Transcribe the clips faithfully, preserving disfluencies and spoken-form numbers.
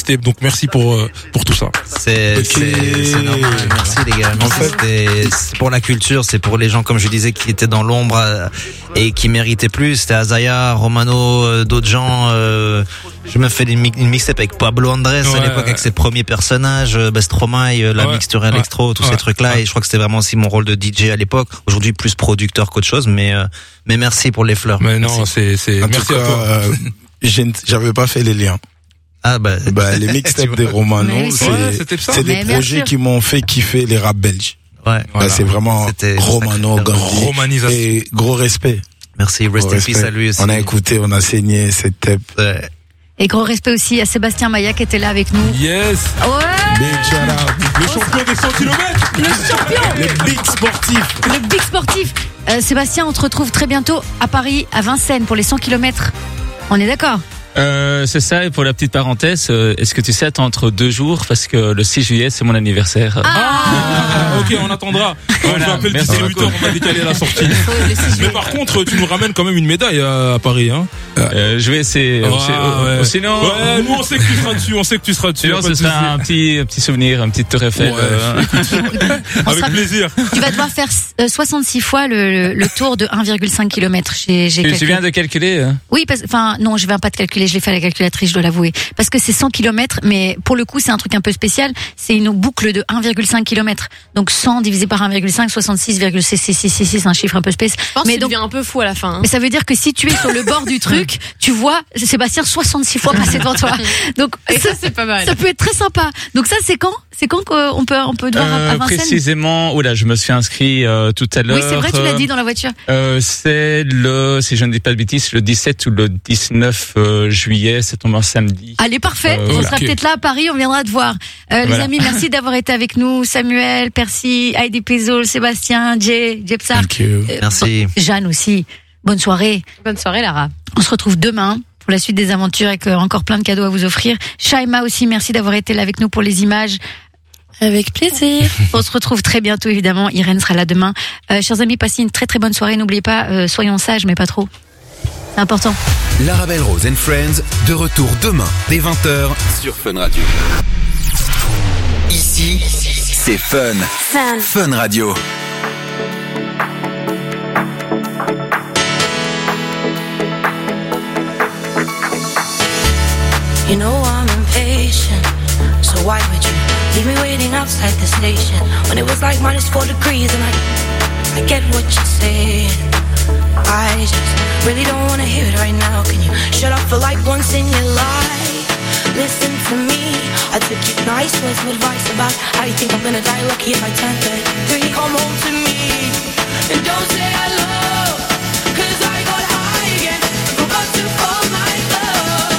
mixtape. Donc merci pour euh, pour tout ça. C'est, okay. c'est, c'est normal. Merci les gars. En fait, c'est, c'est pour la culture, c'est pour les gens, comme je disais, qui étaient dans l'ombre euh, et qui méritaient plus. C'était Azaya, Romano, euh, d'autres gens. Euh, je me fais une, une mixtape avec Pablo Andrés ouais, à l'époque, ouais. avec ses premiers personnages, euh, Stromae, euh, la ouais, mixture ouais, Electro, tous ouais, ces trucs-là. Ouais. Et je crois que c'était vraiment aussi mon rôle de D J à l'époque. Aujourd'hui, plus producteur qu'autre chose, mais euh, mais merci pour les fleurs. Mais merci. non, c'est c'est. En merci tout cas, à toi. Euh, j'avais pas fait les liens. Ah bah, bah les mixtapes des Romano, c'est, ouais, c'est des mais projets qui m'ont fait kiffer les rap belges. Ouais. Voilà. Bah, c'est vraiment c'était Romano, Gandhi. Et gros respect. Merci, rest in peace à lui aussi. On a écouté, on a saigné cette tape. Ouais. Et gros respect aussi à Sébastien Maia qui était là avec nous. Yes. Ouais. Big shout out. Le champion des cent kilomètres. Le champion. Le big sportif. Le big sportif. Euh, Sébastien, on te retrouve très bientôt à Paris, à Vincennes pour les cent kilomètres. On est d'accord? Euh, c'est ça, et pour la petite parenthèse, euh, est-ce que tu sais attendre entre deux jours parce que le six juillet c'est mon anniversaire. Ah, ah ok, on attendra. Voilà, je vais appeler le distributeur, on va décaler la sortie. Mais par contre, tu nous ramènes quand même une médaille à, à Paris, hein. Euh, je vais essayer. Ah, aussi, ouais. Sinon, ouais, nous on sait que tu seras dessus, on sait que tu seras dessus. Sinon, ce sera un petit, un petit souvenir, un petit tour Eiffel. Ouais, euh... Avec sera... plaisir. Tu vas devoir faire soixante-six fois le, le, le tour de un virgule cinq kilomètres. J'ai, j'ai tu, tu viens de calculer? Hein? Oui, parce, enfin, non, je viens pas de calculer, je l'ai fait à la calculatrice, je dois l'avouer. Parce que c'est cent kilomètres, mais pour le coup, c'est un truc un peu spécial. C'est une boucle de un virgule cinq kilomètres. Donc cent divisé par un virgule cinq, soixante-six virgule six six six six, c'est un chiffre un peu spécial. Je pense mais que donc, tu deviens un peu fou à la fin. Hein. Mais ça veut dire que si tu es sur le bord du truc, tu vois Sébastien soixante-six fois passer devant toi. Donc et ça, ça c'est pas mal. Ça peut être très sympa. Donc ça c'est quand C'est quand qu'on peut on peut devoir euh, à Vincennes? Précisément, oula, je me suis inscrit euh, tout à l'heure. Oui, c'est vrai, tu l'as dit dans la voiture. Euh, c'est le, si je ne dis pas de bêtises, le dix-sept ou le dix-neuf euh, juillet, c'est tombé un samedi. Allez, parfait. Euh, on voilà. sera peut-être là à Paris, on viendra te voir. Euh, voilà. Les amis, merci d'avoir été avec nous. Samuel, Percy, Heidi Pezol, Sébastien, Jay, Jepsar. Euh, merci. Jeanne aussi. Bonne soirée. Bonne soirée, Lara. On se retrouve demain pour la suite des aventures avec encore plein de cadeaux à vous offrir. Shaima aussi, merci d'avoir été là avec nous pour les images. Avec plaisir. On se retrouve très bientôt, évidemment. Irène sera là demain. Euh, chers amis, passez une très très bonne soirée. N'oubliez pas, euh, soyons sages, mais pas trop. C'est important. L'Arabelle Rose and Friends, de retour demain, dès vingt heures, sur Fun Radio. Ici, c'est Fun. Fun. Fun Radio. You know I'm impatient, so why would you leave me waiting outside the station when it was like minus four degrees and I, I get what you're saying. I just really don't wanna hear it right now. Can you shut up for like once in your life? Listen to me, I took your nice words of advice about how you think I'm gonna die lucky if I turn thirty-three. Come home to me and don't say hello, cause I got high again, forgot to fold my clothes.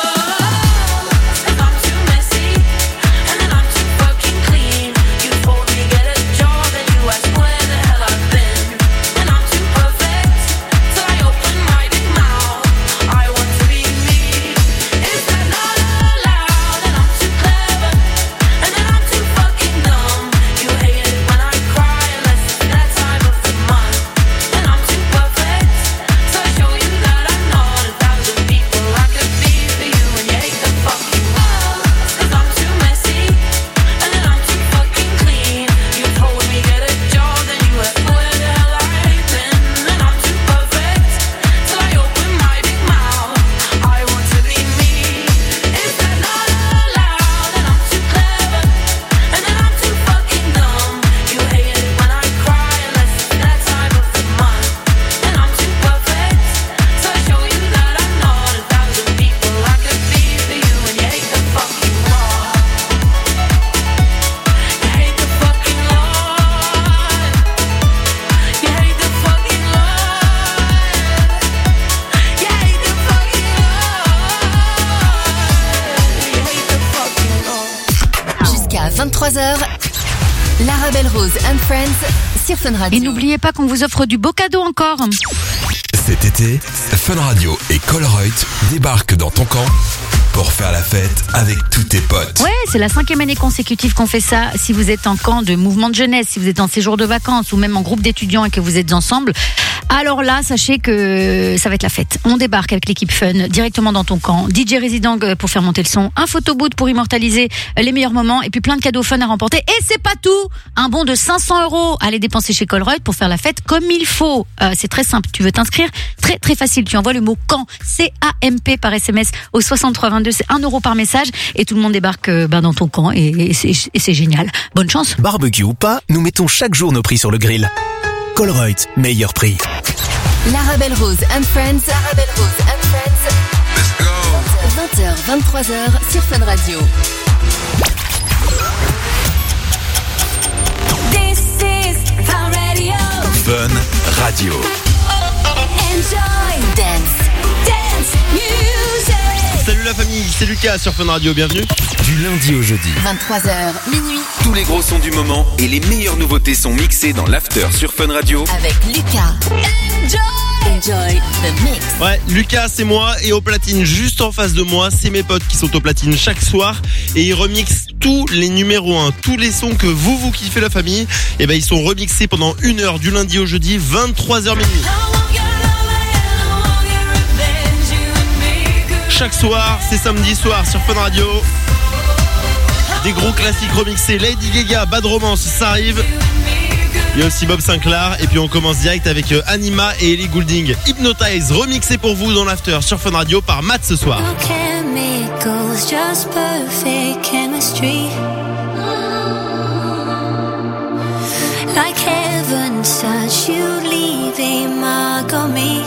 vingt-trois heures, l'Arabelle Rose and Friends sur Fun Radio. Et n'oubliez pas qu'on vous offre du beau cadeau encore. Cet été, Fun Radio et Colruyt débarquent dans ton camp pour faire la fête avec tous tes potes. Ouais, c'est la cinquième année consécutive qu'on fait ça. Si vous êtes en camp de mouvement de jeunesse, si vous êtes en séjour de vacances ou même en groupe d'étudiants et que vous êtes ensemble, alors là, sachez que ça va être la fête. On débarque avec l'équipe Fun directement dans ton camp. D J résident pour faire monter le son, un photoboot pour immortaliser les meilleurs moments et puis plein de cadeaux fun à remporter. Et c'est pas tout, un bon de cinq cents euros à aller dépenser chez Colruyt pour faire la fête comme il faut. Euh, c'est très simple. Tu veux t'inscrire? Très très facile. Tu envoies le mot camp, C A M P par S M S au soixante-trois vingt-deux. C'est un euro par message et tout le monde débarque euh, ben, dans ton camp et, et, c'est, et c'est génial. Bonne chance. Barbecue ou pas, nous mettons chaque jour nos prix sur le grill. Colruyt, meilleur prix. L'Arabelle Rose and Friends. L'Arabelle Rose and Friends. Let's go. vingt heures, vingt-trois heures sur Fun Radio. This is Fun Radio. Fun Radio. Enjoy. Dance. Dance music. Salut la famille, c'est Lucas sur Fun Radio, bienvenue. Du lundi au jeudi. vingt-trois heures, minuit. Tous les gros sons du moment et les meilleures nouveautés sont mixés dans l'after sur Fun Radio. Avec Lucas. Enjoy. Enjoy the mix. Ouais, Lucas c'est moi et au platine juste en face de moi, c'est mes potes qui sont au platine chaque soir et ils remixent tous les numéros un, tous les sons que vous vous kiffez la famille. Et ben ils sont remixés pendant une heure du lundi au jeudi, vingt-trois heures minuit. Chaque soir, c'est samedi soir sur Fun Radio. Des gros classiques remixés, Lady Gaga, Bad Romance, ça arrive. Il y a aussi Bob Sinclair. Et puis on commence direct avec Anima et Ellie Goulding. Hypnotize, remixé pour vous dans l'after sur Fun Radio par Matt ce soir. Chemicals, just perfect chemistry. Like heaven touch, you leave a mark on me.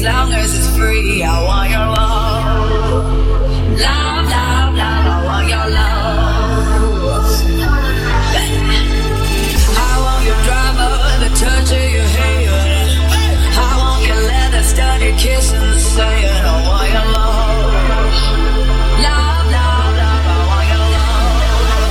as long as it's free. I want your love. Love, love, love, I want your love. I want your drama, the touch of your hand. I want your leather studded kiss in the sand. I want your love. Love, love, love, I want your love.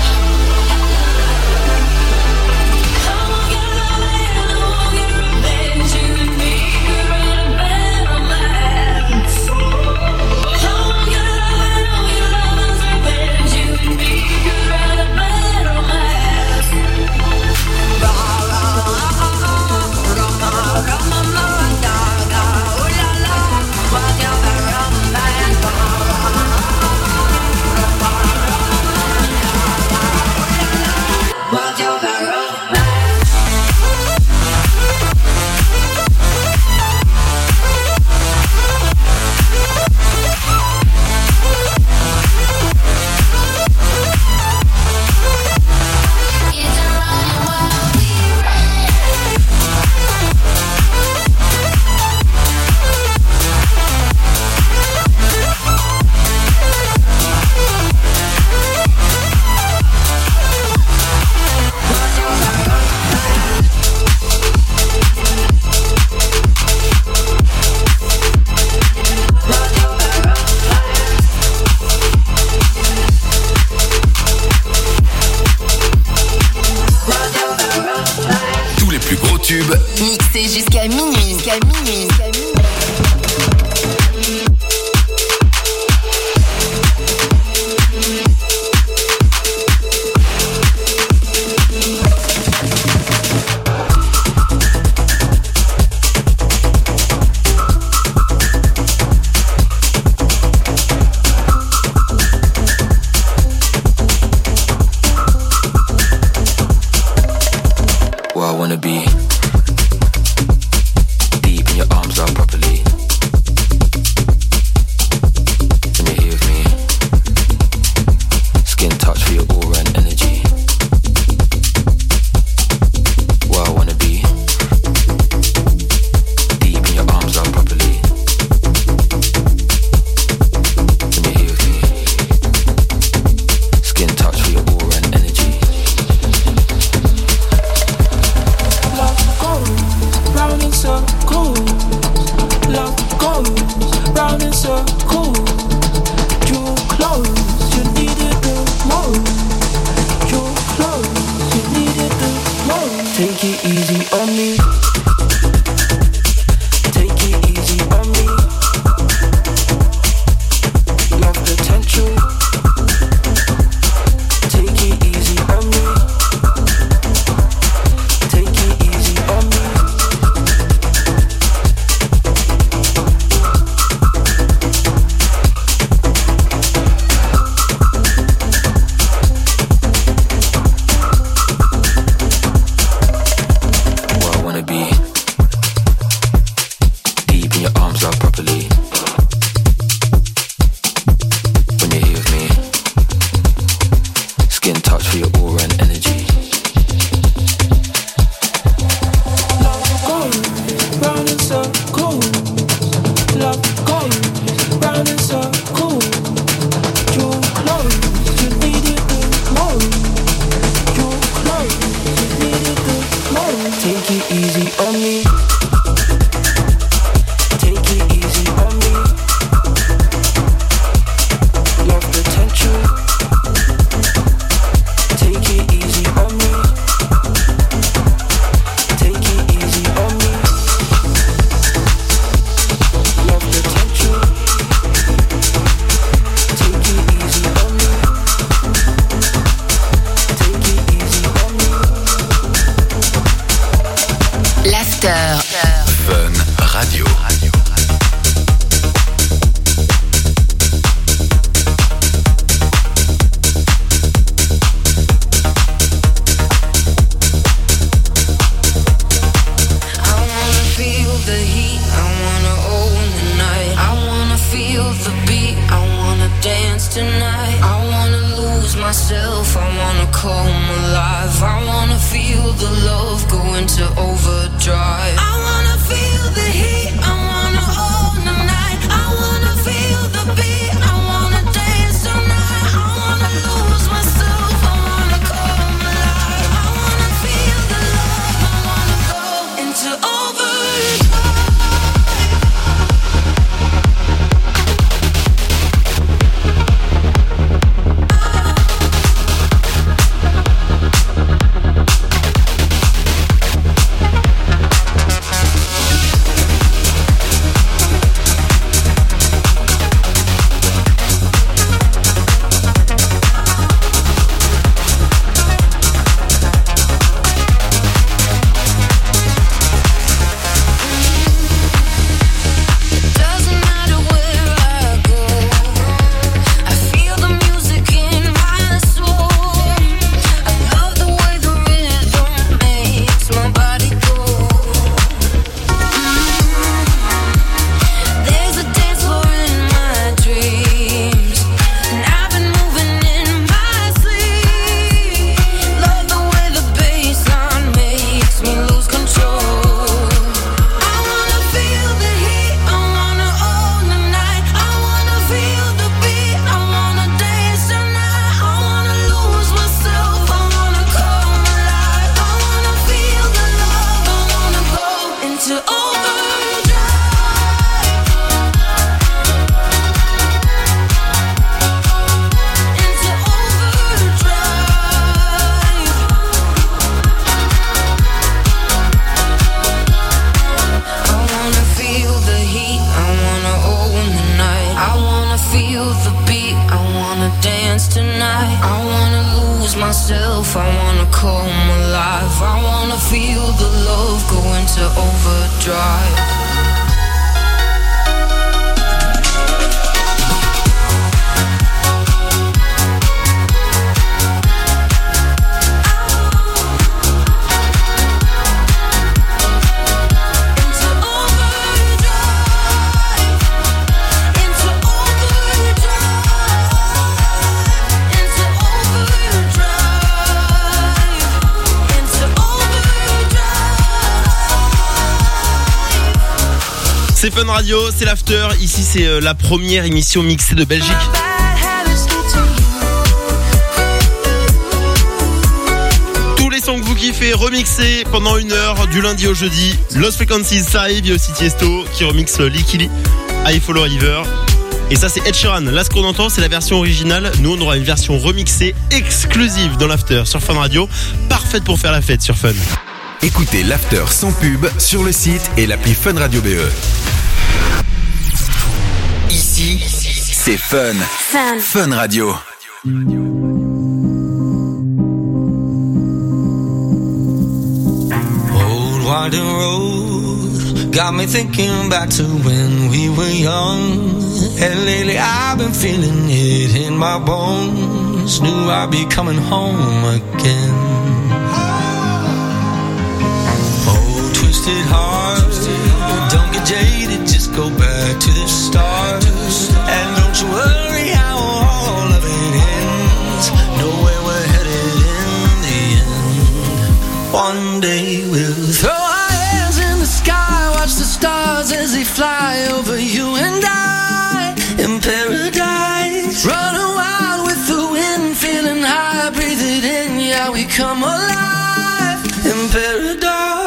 I want your love and I want your revenge. You and me could write a bad romance. I want your love and I want your love's revenge. You and me could write a bad romance. Ra ra ra ra ra ra ra ra ra. Mixé jusqu'à minuit. Jusqu'à minuit. Well, I wanna be deep in your arms, love properly. Can you hear me? Skin touch for your aura and energy. Well, I wanna be deep in your arms, love properly. Can you hear me? Skin touch for your aura and energy. Round in circles, love goes round in circles. You're close, you needed the most. You're close, you needed the most. Take it easy on me. Take it easy on me. Love potential. Take it easy on me. Take it easy on me. Well, I wanna be deep in your arms, love properly. When you're here with me, skin touch for your aura and energy. Love goes round in circles. Love goes round in circles. You're close, you needed the most. You're close, you needed the most. Take it easy on me. Take it easy on me. Love potential. Take it easy on me. Take it easy on me. Love potential. Take it easy on me. Take it easy on me. L'after. Fun Radio. I wanna feel the heat, I wanna own the night. I wanna feel the beat, I wanna dance tonight. I wanna lose myself, I wanna come alive. I wanna feel the love go into overdrive. I wanna feel the heat, I wanna own myself, I wanna come alive. I wanna feel the love go into overdrive. C'est Fun Radio, c'est l'after. Ici, c'est euh, la première émission mixée de Belgique. Tous les sons que vous kiffez remixés pendant une heure du lundi au jeudi. Lost Frequencies, ça arrive. Il y a aussi Tiesto qui remixe Likili, I Follow River. Et ça, c'est Ed Sheeran. Là, ce qu'on entend, c'est la version originale. Nous, on aura une version remixée exclusive dans l'after sur Fun Radio. Parfaite pour faire la fête sur Fun. Écoutez l'after sans pub sur le site et l'appli Fun Radio B E. Ici, c'est Fun. Fun. Fun Radio. Old winding road got me thinking back to when we were young. And lately I've been feeling it in my bones. Knew I'd be coming home again. Twisted heart, don't get jaded, just go back to the start. And don't you worry how all of it ends. Know where we're headed in the end. One day we'll throw our hands in the sky, watch the stars as they fly over you and I. In paradise, running wild with the wind, feeling high, breathe it in, yeah, we come alive. In paradise.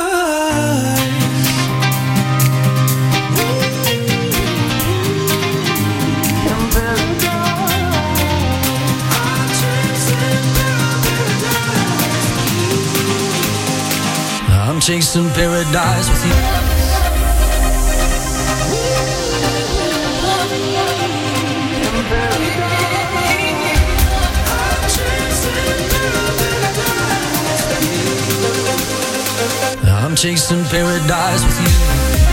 I'm chasing paradise with you. I'm chasing paradise with you.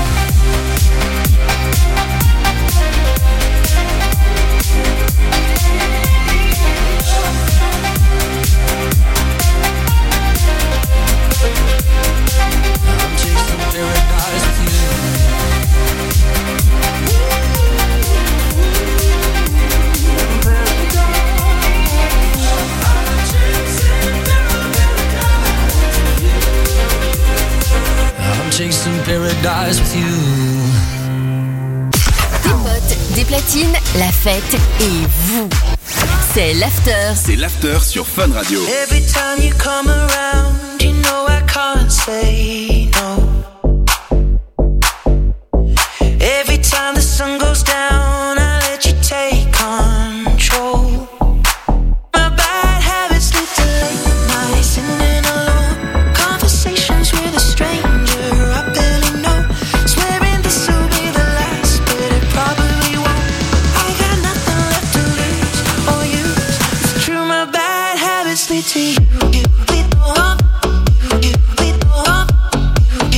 Chasing paradise with you. Des potes, des platines, la fête et vous. C'est l'after. C'est l'after sur Fun Radio. Every time you come around, you know I can't say no. Every time the sun goes down, I let you take control. My bad habits lead to late nights, sitting alone, conversations with a stranger. To you, you, we don't, you, we don't,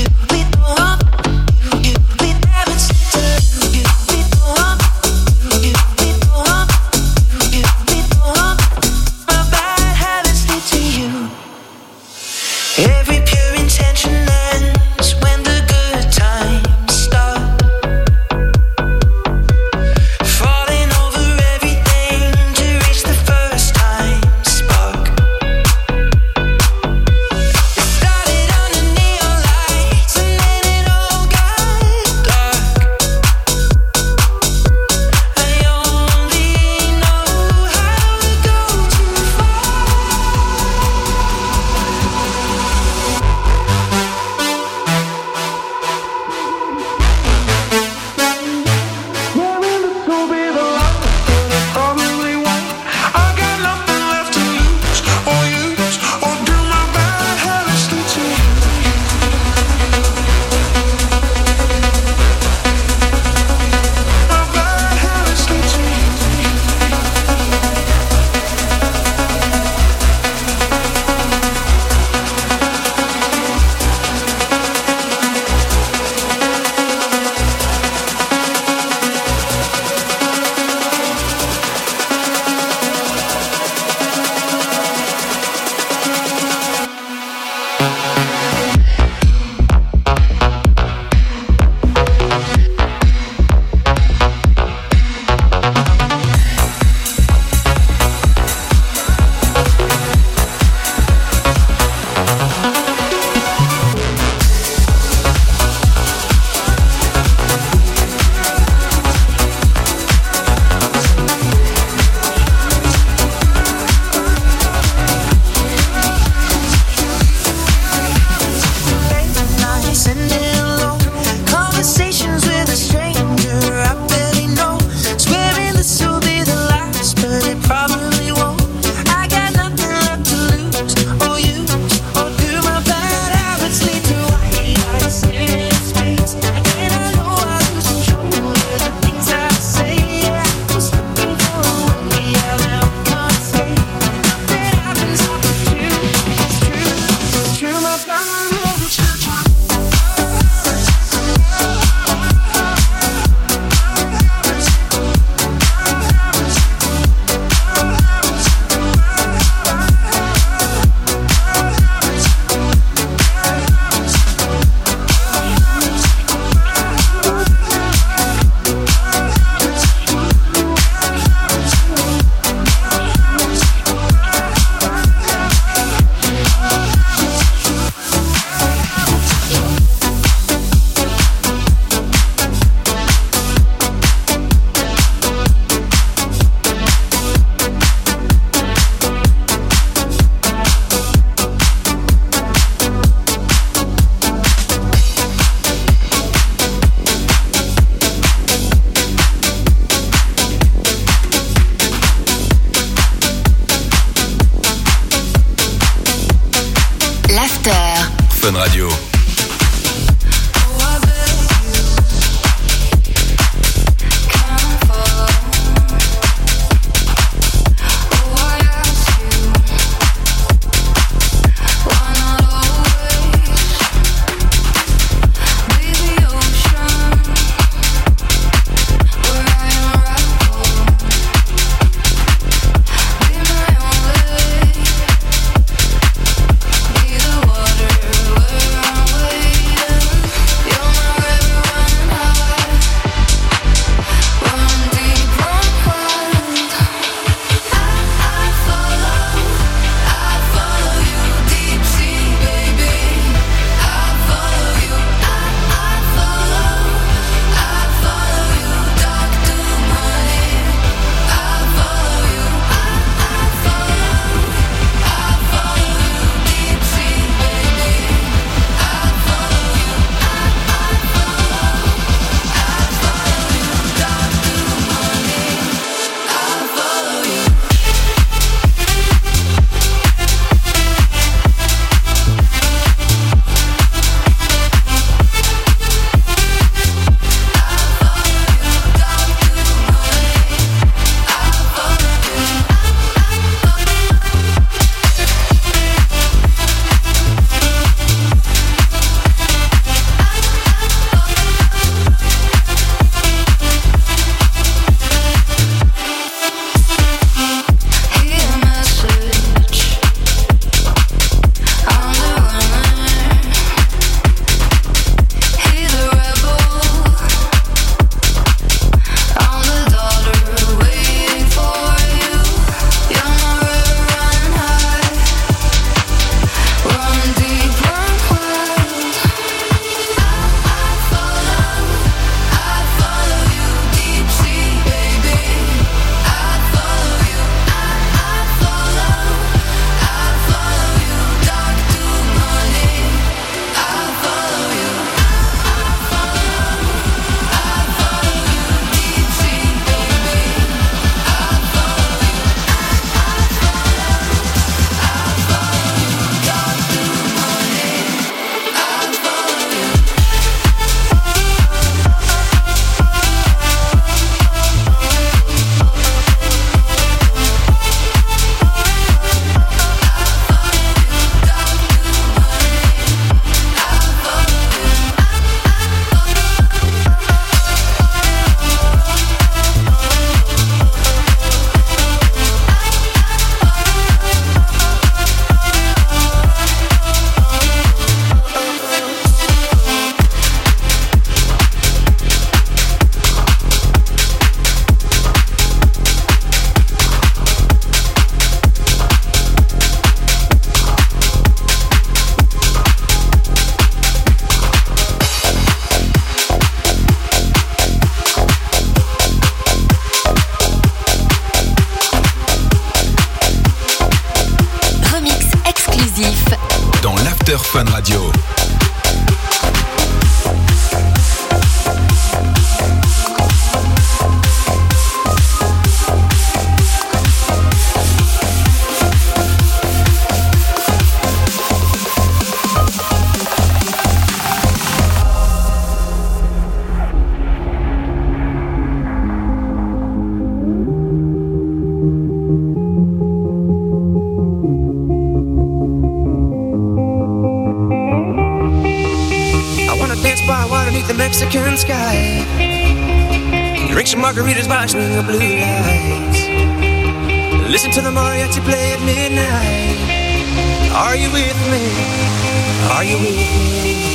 dance by water beneath the Mexican sky. Drink some margaritas by swinging blue lights. Listen to the mariachi play at midnight. Are you with me? Are you with me?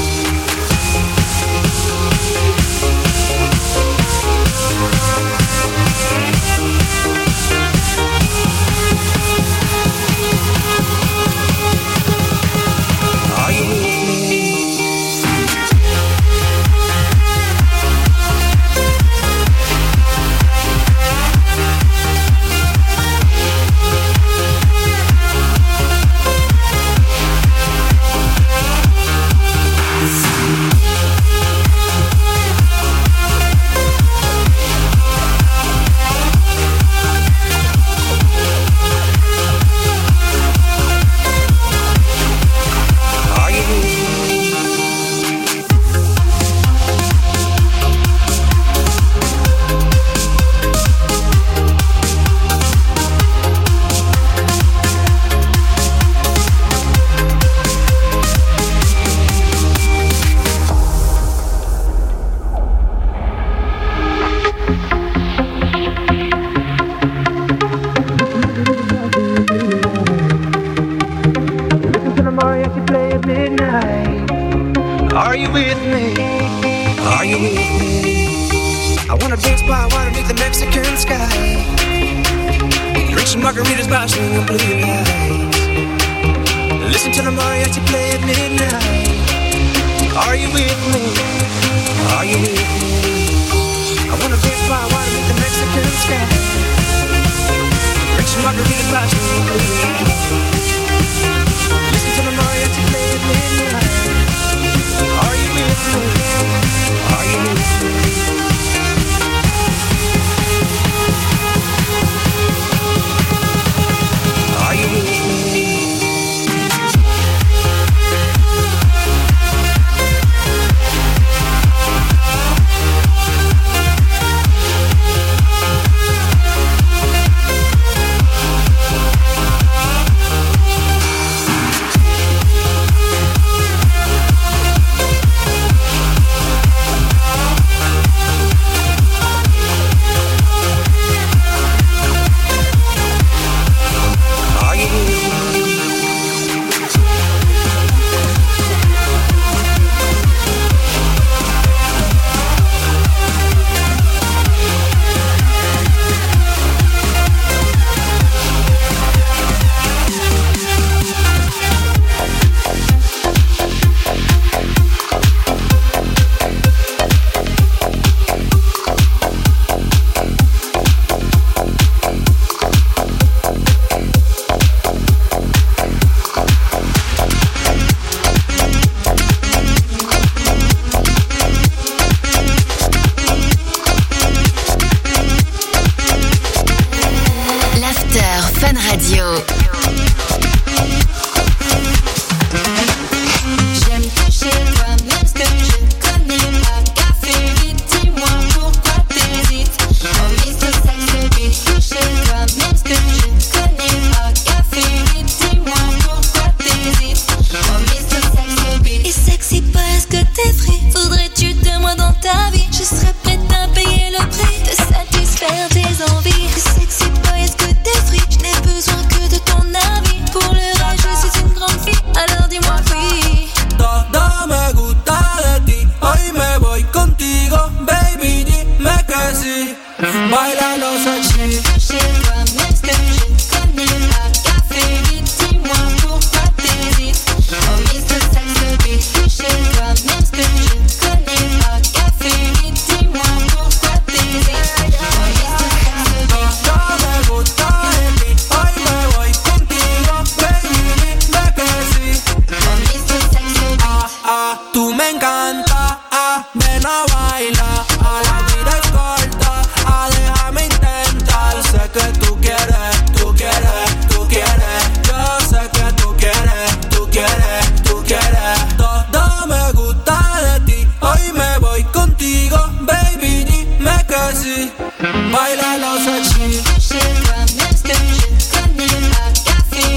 Are you with me? Are you with me? Are you with me? I wanna dance by water beneath the Mexican sky. Drink some margaritas by swinging blue lights. Listen to the mariachi play at midnight. Are you with me? Are you with me? I wanna dance by water beneath the Mexican sky. Drink some margaritas by swinging blue lights. Listen to the mariachi play at midnight. Are you with me? Are you with me? Are you with me?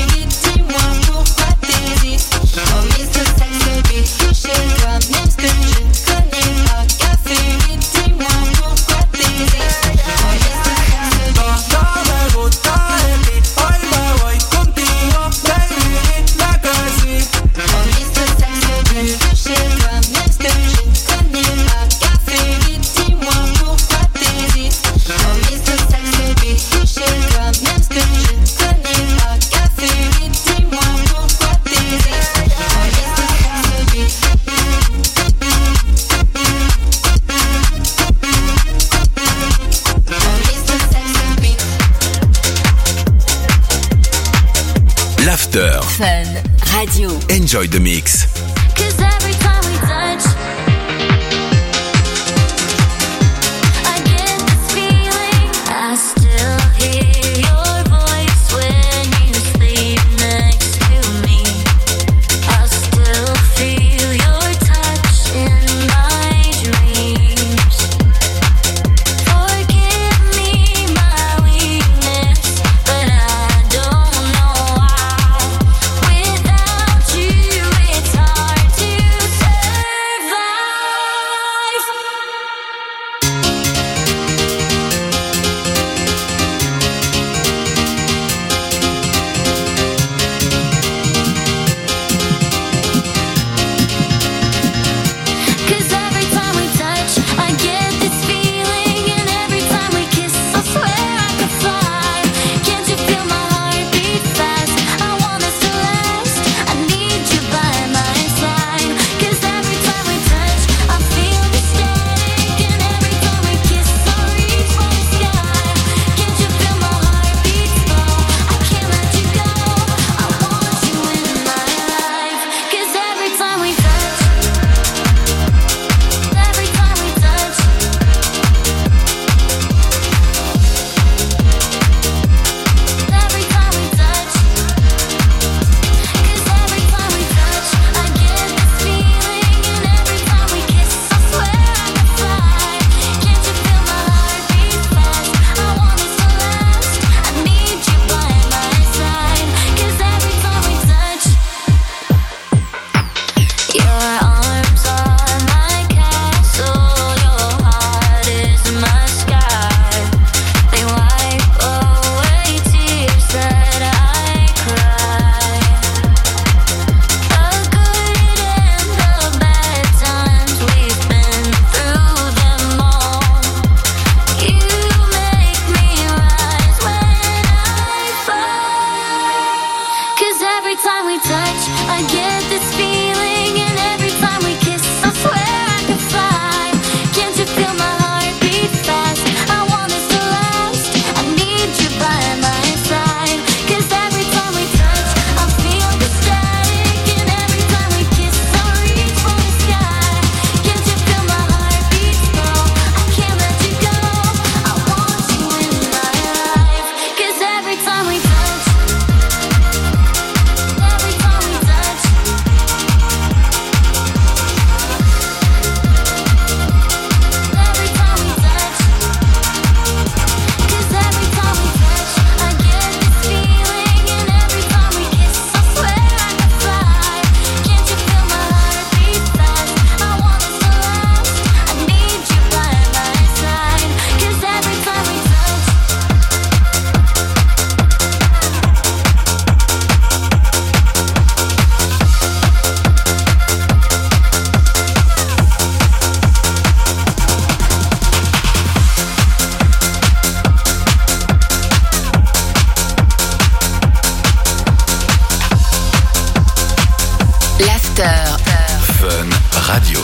Même ce que l'after. Fun Radio. Enjoy the mix. Cause every time we touch, I get this feeling. I still hear your voice when you sleep next to me. I still feel your touch in my dreams. Forgive me my weakness, but I don't know why. Without you, it's hard to survive. Cause every time we touch, I get this feeling, and every time we kiss, I swear I could fly. Can't you feel my heart beat fast? I want this to last. I need you by my side. Cause every time we touch, I feel the static, and every time we kiss, I reach for the sky. Can't you feel my heart beat slow? I can't let you go. I want you in my life. Cause every time we touch, every time we touch, every time we touch, cause every time we touch, I get this feeling, and every time we kiss, I swear I could fly. Can't you feel my heart beat fast? I want this to last. I need you by my side, cause every time we touch, your arms are my castle, your heart is my sky. They wipe away tears that I cry. The good and the bad times, we've been through them all. You make me rise when I fall. Cause every time we touch, I get this feeling, and every time we kiss, I swear I could fly. Can't you feel my heart beat fast? I want this to last. I need you by my side. Cause every time we touch, I feel the static, and every time we kiss, I reach for the sky. Can't you feel my heart beat slow? I can't let you go. I want you in my life. Cause every time we touch, every time we touch, every time we touch, cause every time we touch, I get this feeling, and every time we kiss, I swear I could fly. Can't you feel my heart beat fast? I want this to last. I need you by my side, cause every time we touch, L'after. Fun Radio.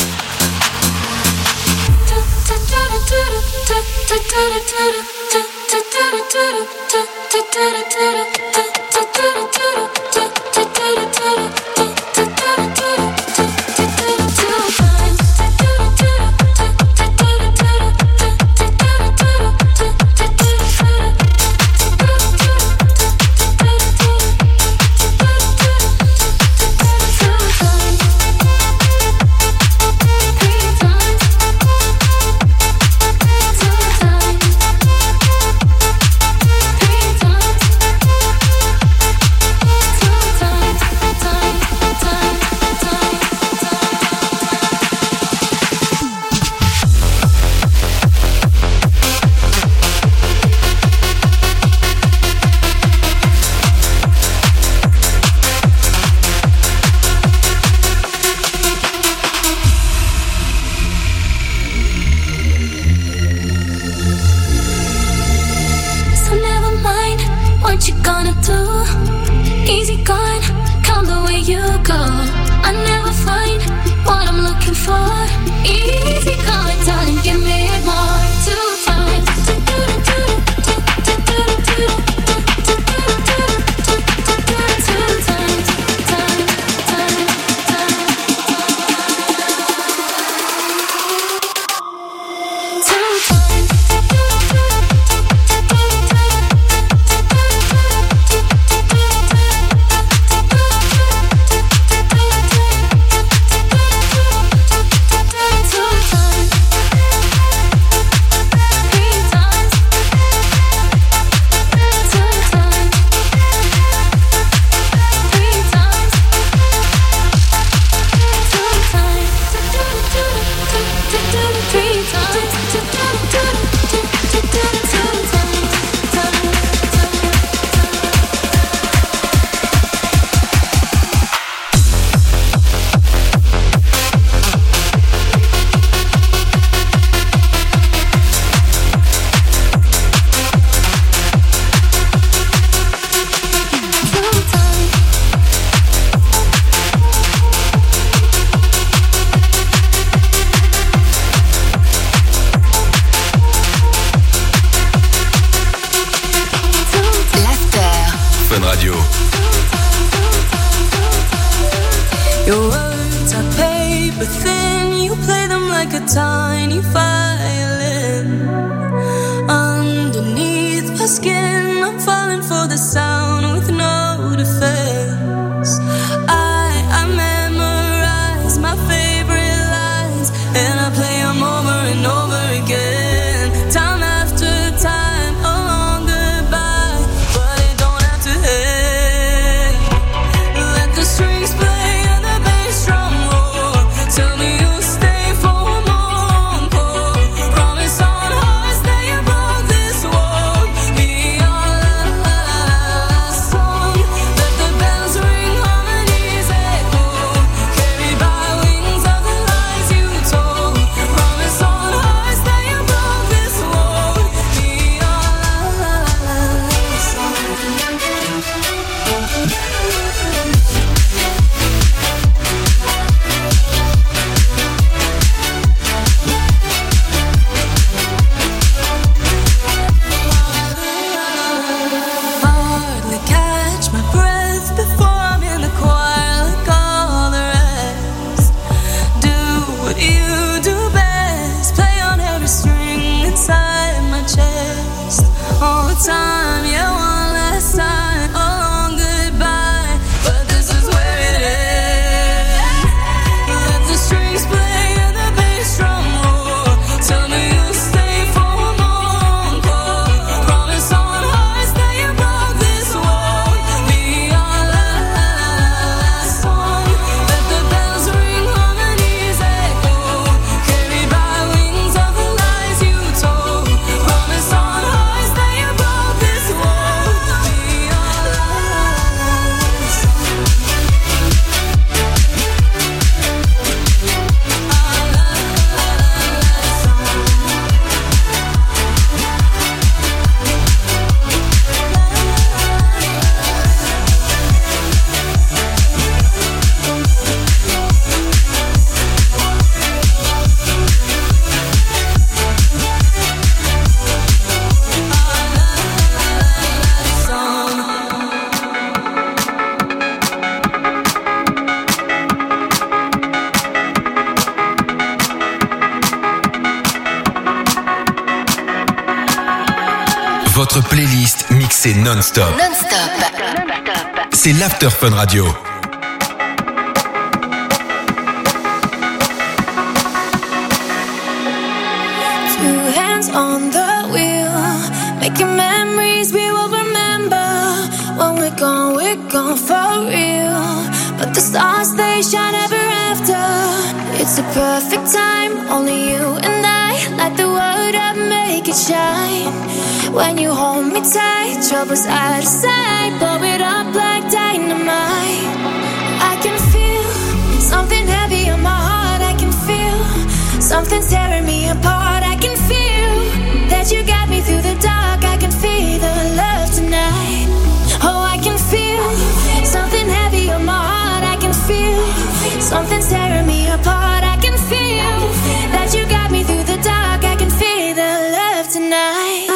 so never mind what you gonna do. Easy gone, come the way you go. I never find what I'm looking for. Easy going, darling, give me more. Two times. Two Radio. Your words are paper thin, you play them like a tiny violin. Underneath my skin, I'm falling for the sound with no defense. I, I memorize my favorite lines, and I play them over and over again. Time after time, a long goodbye, but it don't have to end. Let the strings play and the bass drum roar. Tell me you'll stay for more encore. Promise on hearts that you broke this wall. Be our last song. Let the bells ring, harmonies echo. Carried by wings of the lies you told. Promise on hearts that you broke this wall. Be our last song. Hardly catch my breath before I'm in the choir like all the rest. Do what you do best, play on every string inside my chest. All the time, yeah, one last time, a long goodbye, but this is where it ends. Let the strings play and the bass drum roar. Tell me you'll stay for more encore. Promise on hearts that you broke this wall. Be our last song. Let the bells ring, harmonies echo. Carried by wings of the lies you told. Promise on hearts that you broke this wall. Be our last song. Votre playlist mixée non-stop. Non-stop. C'est l'After Fun Radio. Two hands on the wheel, making memories we will remember. When we're gone, we're gone for real. But the stars, they shine ever after. It's a perfect time, only you and I. Light the world up, make it shine. When you hold me tight, troubles out of sight. Blow it up like dynamite. I can feel something heavy on my heart. I can feel something's tearing me apart. I can feel that you got me through the dark. I can feel the love tonight. Oh, I can feel something heavy on my heart. I can feel something's tearing me apart. I can feel that you got me through the dark. I can feel the love tonight.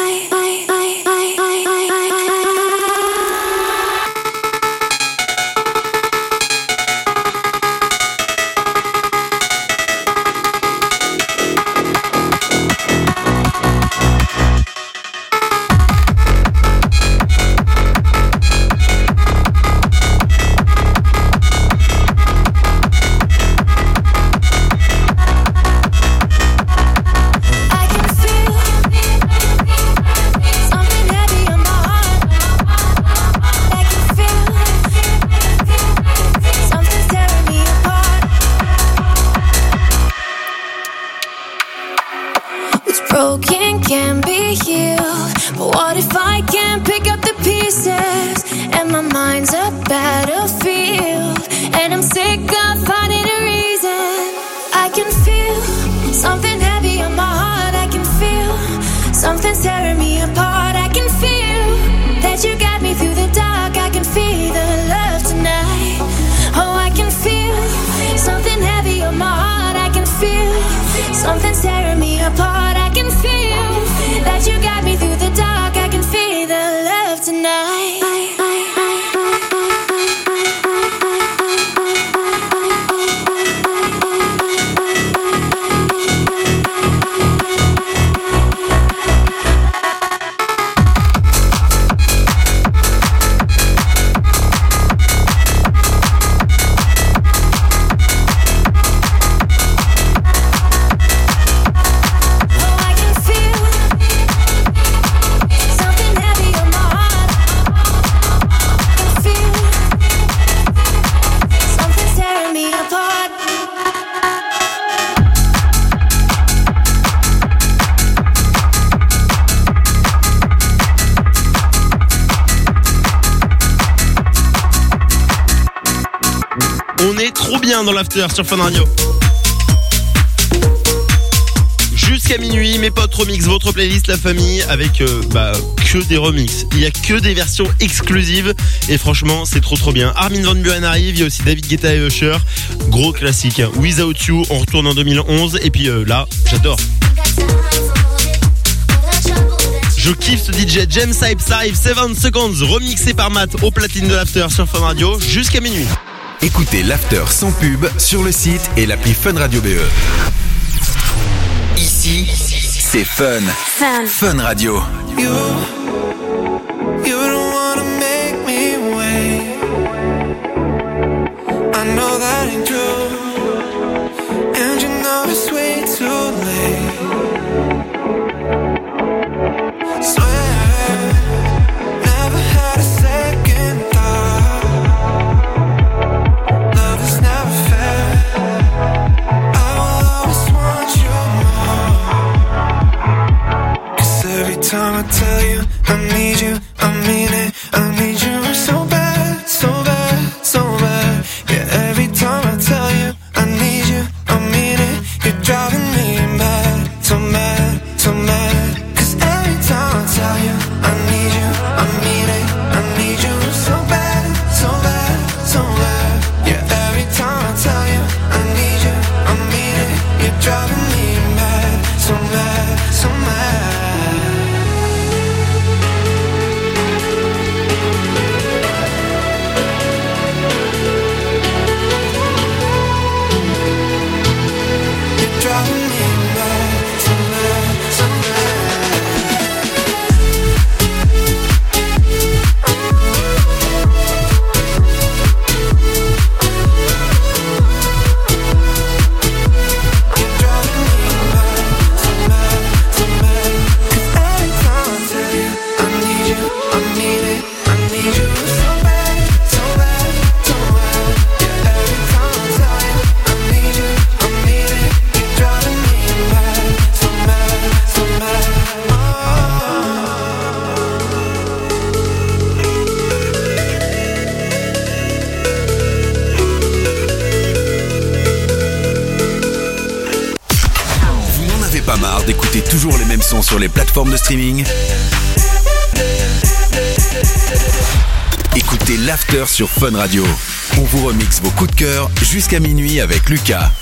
Broken can be healed, but what if I can't pick up the pieces? And my mind's a battlefield, and I'm sick of finding a reason. I can feel something heavy on my heart. I can feel something's tearing me apart. I can feel that you got me through the dark. I can feel the love tonight. Oh, I can feel something heavy on my heart. I can feel something's tearing me apart. I can feel that you got me through the dark. I can feel the love tonight. bien dans l'after sur Fun Radio. Jusqu'à minuit, mes potes remix, votre playlist La Famille avec euh, bah, que des remixes. Il y a que des versions exclusives et franchement c'est trop trop bien. Armin van Buuren arrive, il y a aussi David Guetta et Usher. Gros classique, hein. Without You, on retourne en deux mille onze et puis euh, là, j'adore. Je kiffe ce D J James Hype Sive, sept seconds, remixé par Matt au platine de l'after sur Fun Radio jusqu'à minuit. Écoutez l'after sans pub sur le site et l'appli Fun Radio B E. Ici, c'est Fun. Fun. Fun Radio. You, you don't wanna make me wait. I know that ain't true, and you know it's way too late. Swear, never had a second thought. Love is never fair. I will always want you more. 'Cause every time I tell you I need you, I mean it. I need you so bad, so bad, so bad. Yeah, every time I tell you I need you, I mean it. You're driving me mad, so mad, so mad. 'Cause every time I tell you I need you, I mean it. I need you so bad, so bad, so bad. Yeah, every time I tell you I need you, I mean it. You're driving me mad, so mad, so mad. Driving me mad, so mad, so Pas marre d'écouter toujours les mêmes sons sur les plateformes de streaming? Écoutez l'after sur Fun Radio. On vous remixe vos coups de cœur jusqu'à minuit avec Lucas.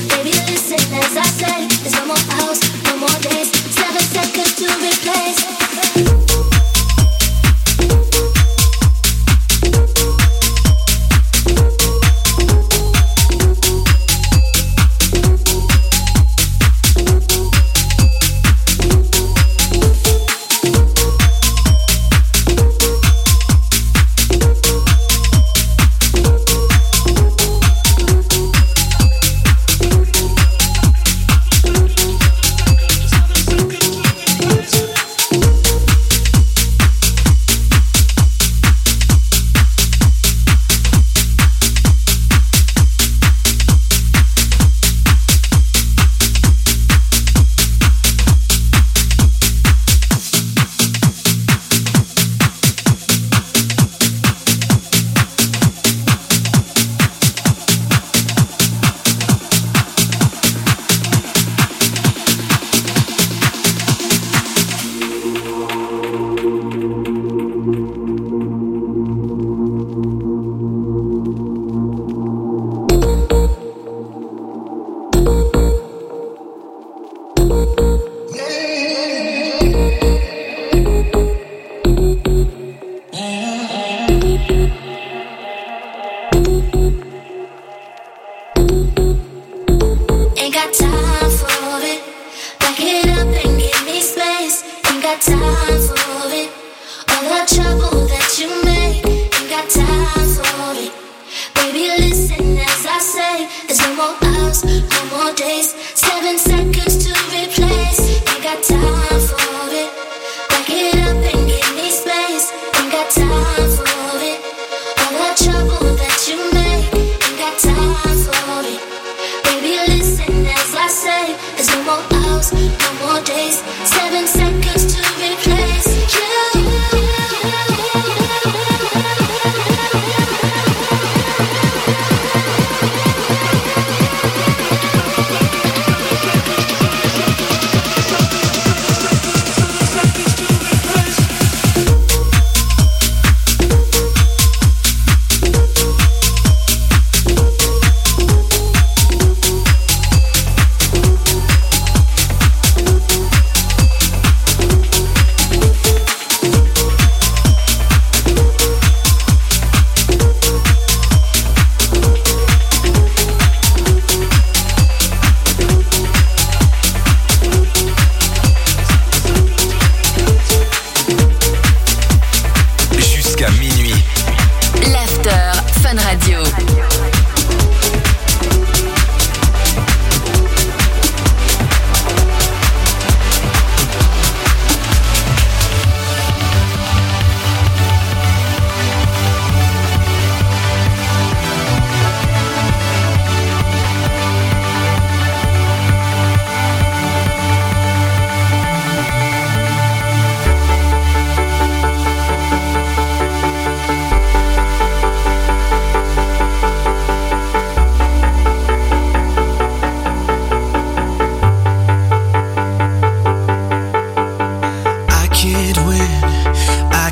As I say, there's no more hours, no more days, seven seconds to replace.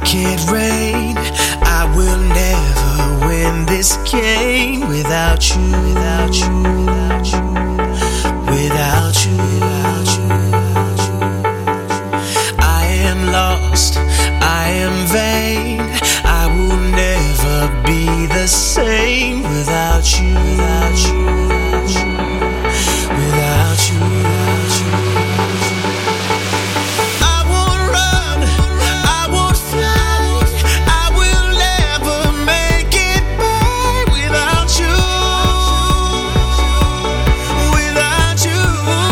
can't rain. I will never win this game without you, without you, without you, without you, without you. I am lost, I am vain. I will never be the same without you, without you, without you, without you, without you. I won't run, I won't fly. I will never make it by without you, without you.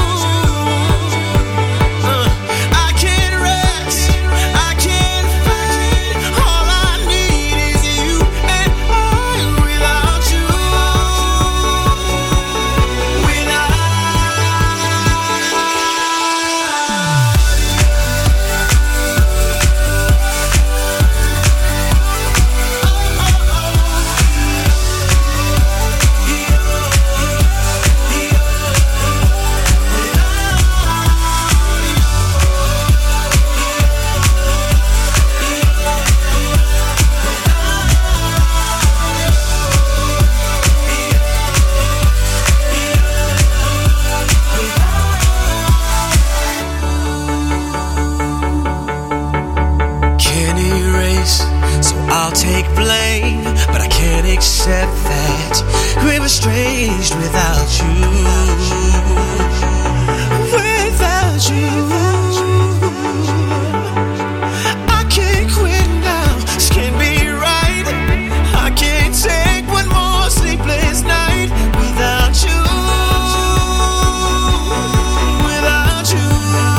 Uh, I can't rest, I can't fight. All I need is you and I without you, without. Can't erase, so I'll take blame, but I can't accept that we're estranged without you, without you. I can't quit now, this can't be right. I can't take one more sleepless night without you, without you.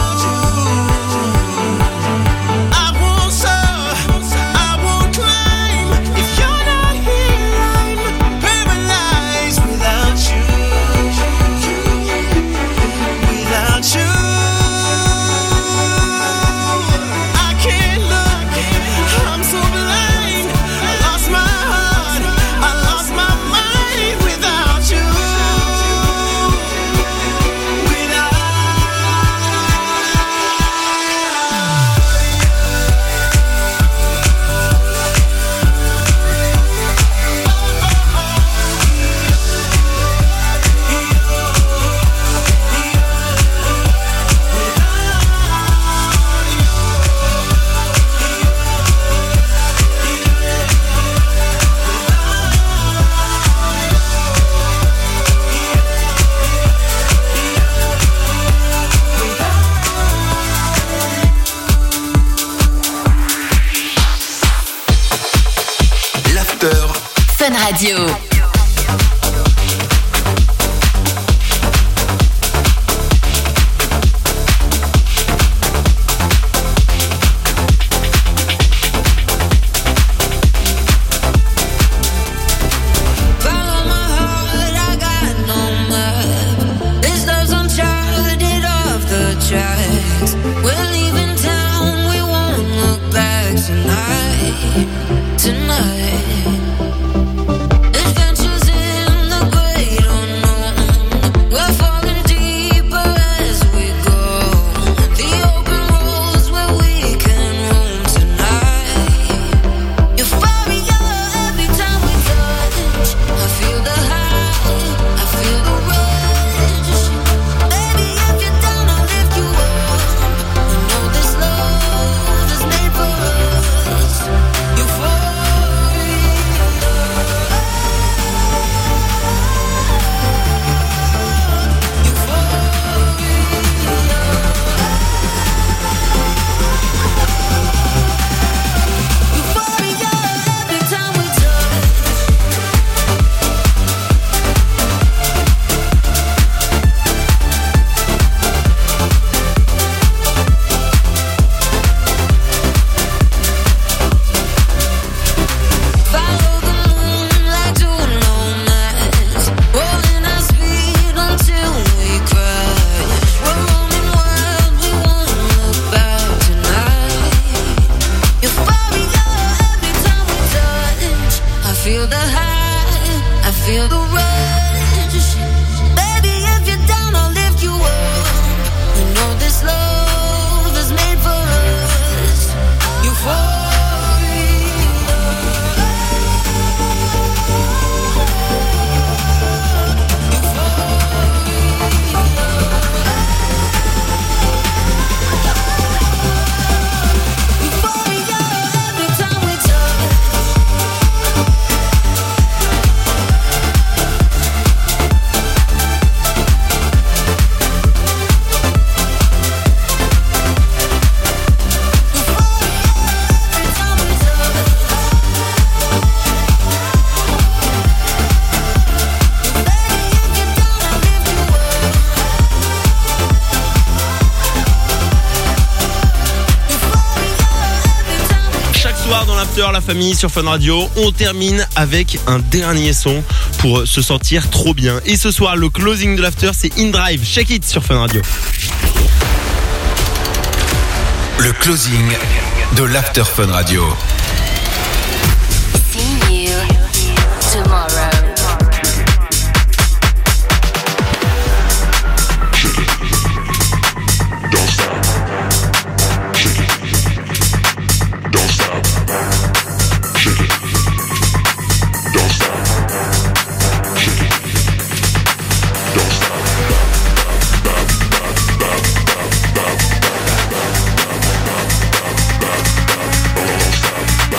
I won't soar, I won't climb. If you're not here, I'm paralyzed without you, without you. I can't look, I'm so blind. I lost my heart, I lost my mind without you, without. L'after. Fun Radio. Follow my heart, I got no map. This love's uncharted off the tracks. We're leaving town, we won't look back tonight, tonight. Adventures in the great unknown. We're falling deeper as we go. The open roads where we can roam tonight. Euphoria every time we touch. I feel the high, I feel the rush. Baby, if you're down, I'll lift you up. You know this love is made for us. Euphoria. Euphoria every time we touch. Follow the moonlight to no mass. Rolling our speed until we crash. We're roaming wild, we won't look back tonight. Euphoria every time we touch. I feel the high, I feel the rush. Baby, if you're down, I'll lift you up. You know this love is made for us. Euphoria. soir dans l'after, la famille sur Fun Radio. On termine avec un dernier son pour se sentir trop bien. Et ce soir, le closing de l'after, c'est In Drive. Check it sur Fun Radio. Le closing de l'After Fun Radio.